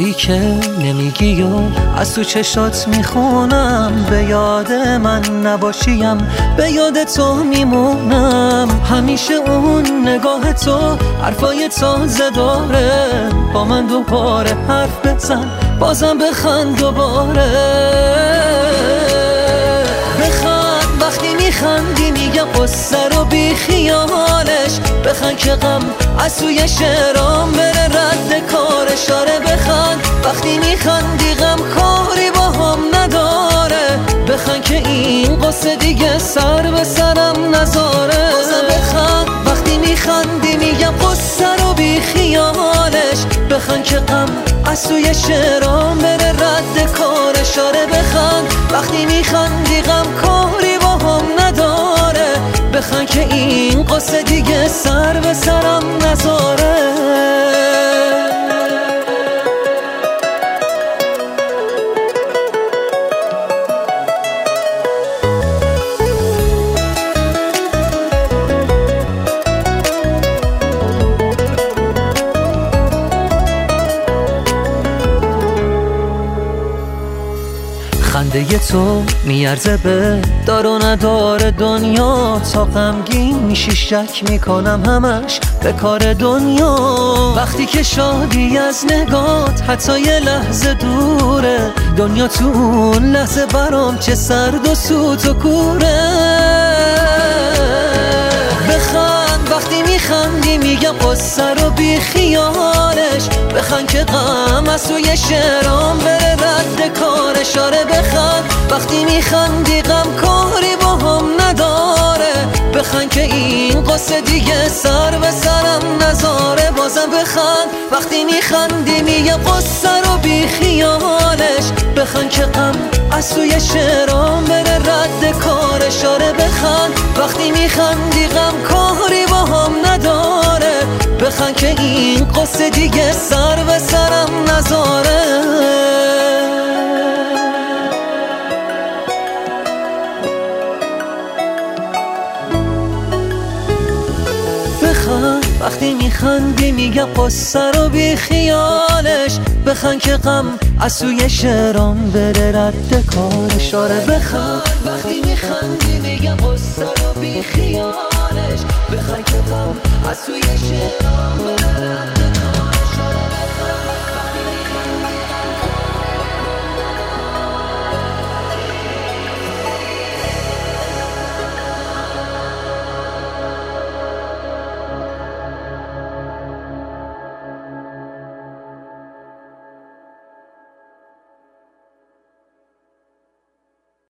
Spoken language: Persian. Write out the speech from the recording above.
چیزایی که نمیگی و از تو چشات میخونم. به یاد من نباشیم به یاد تو میمونم. همیشه اون نگاه تو حرفای تازه داره. با من دوباره حرف بزن بازم بخند دوباره. بخند وقتی میخندی میگم قصه رو بی خیالش. بخند که غم از توی شعرام بره رد کارش. آره بخند وقتی میخندی غم کاری با هم نداره. بخند که این قصه دیگه سر به سرم نذاره. بازم بخند وقتی میخندی میگم قصه رو بی خیالش. بخند که غم از توی شعرام بره رد کارش. آره بخند وقتی میخندی غم کاری با هم نداره. بخند که این قصه دیگه سر به سرم نذاره. خنده تو میارزه به دار و نداره دنیا. تا غمگین میشی شک میکنم همش به کار دنیا. وقتی که شادی از نگات حتی یه لحظه دوره. دنیا تو اون لحظه برام چه سرد و سوت و کوره. بخند وقتی میخندی میگم قصه رو بی خیالش. بخند که غم از توی شعرام بره رد کارش. آره بخند وقتی میخندی غم کاری با هم نداره. بخند که این قصه دیگه سر به سرم نذاره. بازم بخند وقتی میخندی میگم قصه رو بی خیالش. بخند که غم از توی شعرام بره رد کارش. آره بخند وقتی میخندی غم کاری با هم نداره. بخند که این قصه دیگه سر به سرم نذاره. وقتی میخندی میگم قصه رو بی خیالش. بخند که غم از توی شعرام بره رد کارش. آره بخند وقتی میخندی میگم قصه رو بی خیالش. بخند که غم از توی شعرام